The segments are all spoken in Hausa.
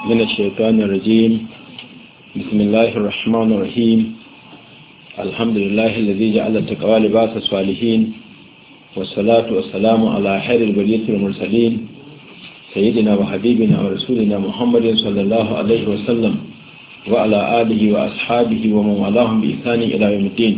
من الشيطان الرجيم. بسم الله الرحمن الرحيم. الحمد لله الذي جعل التقوى لباس الصالحين، والصلاة والسلام على خير البرية المرسلين سيدنا وحبيبنا ورسولنا محمد صلى الله عليه وسلم وعلى آله وأصحابه ومن والاهم بإحسان إلى يوم الدين.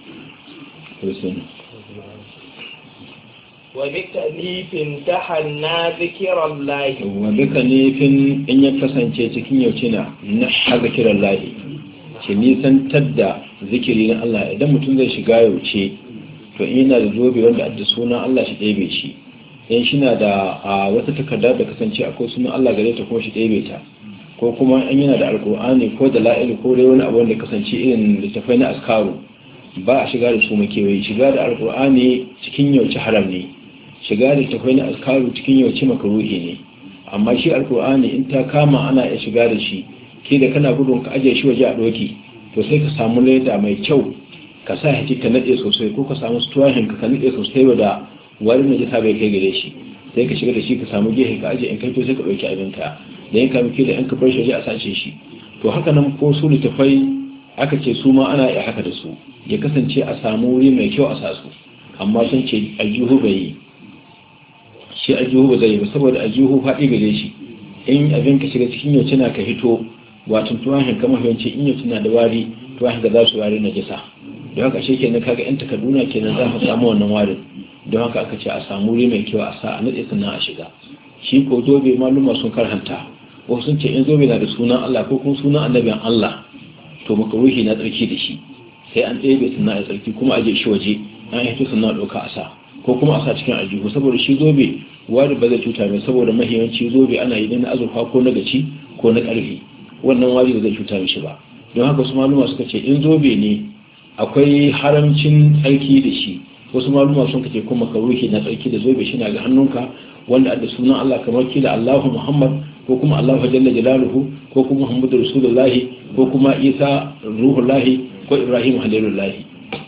وبكنيف امتحنا ذكر الله. وبكنيف إن يكسن cikin yaucina na ذكر الله ce nisan tadda zikiri na Allah. Idan mutum zai shiga yauce to ina da zobe wanda adda sunan Allah shi ɗebe shi, in shi na da wata takarda da kasance akwai sunan Allah gare ta kuma shi ɗebe ta, ko kuma in yana da alƙur'ani ko da la'ilu ko dai wani abu wanda kasance irin littafai na askaru ba a shiga da su makewayi. Shiga da alƙur'ani cikin yauce haram ne, shiga da littafai na askaru cikin yauce makaruhi ne. amma shi alƙur'ani in ta kama ana iya shiga da shi, ke da kana gudun ka ajiye shi waje a ɗoki, to sai ka samu leda mai kyau ka sa haki ka naɗe sosai, ko ka samu tuwahin ka naɗe sosai wadda wani najasa bai kai gare shi, sai ka shiga da shi ka samu gehe ka ajiye in kai to sai ka ɗauki abinka da yanka muke da yanka bar shi waje a sace shi. To haka nan ko su littafai aka ce su ma ana iya haka da su, ya kasance a samu wuri mai kyau a sa su, amma sun ce aljihu bai yi, shi aljihu ba zai yi ba saboda aljihu faɗi gare shi. In abin ka shiga cikin yau na ka hito wato tuwahin kamar yawanci in yau na da wari tuwahin ga za su wari na jisa, don haka shi kenan kaga yan takarduna kenan za ka samu wannan warin. Don haka aka ce a samu wuri mai kyau a sa a naɗe sannan a shiga. Shi ko zobe maluma sun karhanta, wasu sun ce in zobe na da sunan Allah ko kuma sunan annabin Allah to makaruhi na tsarki da shi, sai an ɗebe sannan a tsarki kuma a je shi waje an hito sannan a ɗauka a sa, ko kuma a sa cikin aljihu, saboda shi zobe wari ba zai cuta mai, saboda mahiyanci zobe ana yi na azurfa ko na gaci ko na ƙarfi, wannan wari ba zai cuta mishi ba. Don haka wasu maluma suka ce in zobe ne akwai haramcin tsarki da shi, wasu maluma sun kace kuma makaruhi na tsarki da zobe shi na ga hannunka wanda da sunan Allah kamar kila Allahu Muhammad ko kuma Allahu jalla jalaluhu ko kuma Muhammadu Rasulullahi ko kuma Isa Ruhullahi ko Ibrahim Halilullahi.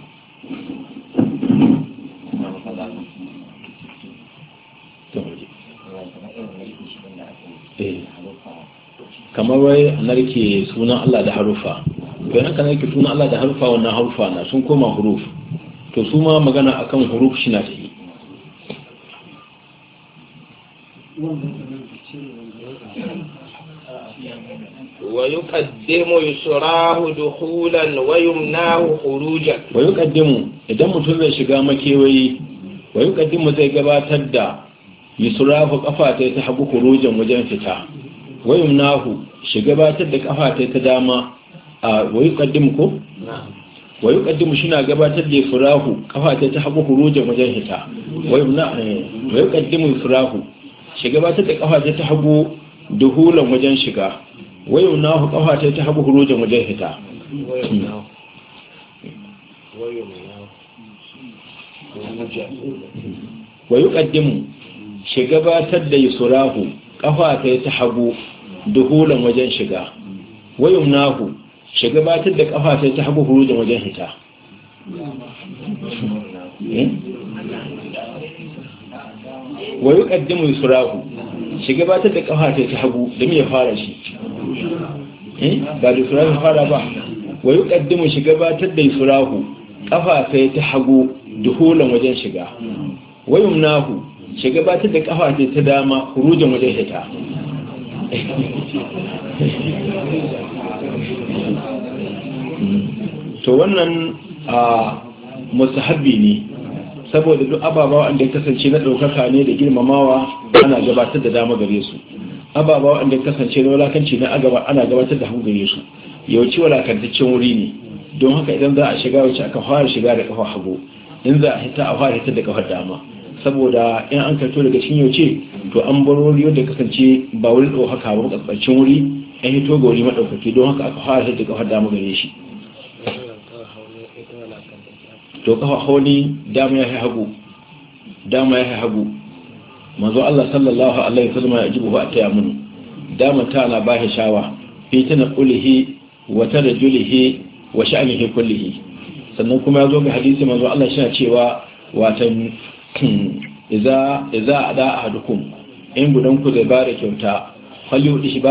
Kamar wai a narke sunan Allah da harufa, bayan ka narke sunan Allah da harufa, wannan harufa na sun koma huruf, to su ma magana akan huruf shi na ta yi. ويقدم يسراه دخولا ويمناه خروجا. ويقدم idan mutum zai shiga makewayi, ويقدم zai gabatar da yusrahu kafa ta hagu khurujan wajen fita, wayumnahu shi gabatar da kafa ta dama. ويقدم ko ويقدم shi na gabatar da yusrahu kafa ta hagu khurujan wajen fita, ويقدم yusrahu shi gabatar da kafa ta hagu duhulan wajen shiga, wayumnahu kafa ta hagu khurujan wajen fita. ويقدم shi gabatar da yusrahu kafa ta hagu duhulan wajen shiga, wayumnahu shi gabatar da kafa ta hagu khurujan wajen fita. ويقدم yusrahu shi gabatar da kafa ta hagu da me ya fara shi ba da yusrahu fara ba. ويقدم shi gabatar da yusrahu kafa ta hagu duhulan wajen shiga, wayumnahu shi gabatar da kafa ta dama khurujan wajen fita. To wannan mustahabbi ne, saboda duk ababa wanda ya kasance na ɗaukaka ne da girmamawa ana gabatar da dama gare su, ababa wanda ya kasance na walakanci na ana gabatar da hagu gare su. Yawanci walakantaccen wuri ne, don haka idan za a shiga wacce aka fara shiga da kafa hagu, in za a hita a fara hita da kafar dama, saboda in an karto daga cikin yauce to an bar wuri wanda kasance ba wuri ɗaukaka ba, ƙasƙancin wuri an hito ga wuri maɗaukaki, don haka aka fara hita da kafar dama gare shi. To kafa hauni dama ya hagu, dama ya hagu. Manzo Allah sallallahu alaihi wasallam ya jibu ba ta yamun dama ta na ba shi shawa fitina qulihi wa tarjulihi wa sha'nihi kullihi. Sannan kuma ya zo ga hadisi manzo Allah shi cewa watan idza ada ahadukum in gudan ku zai ba da kyauta falyu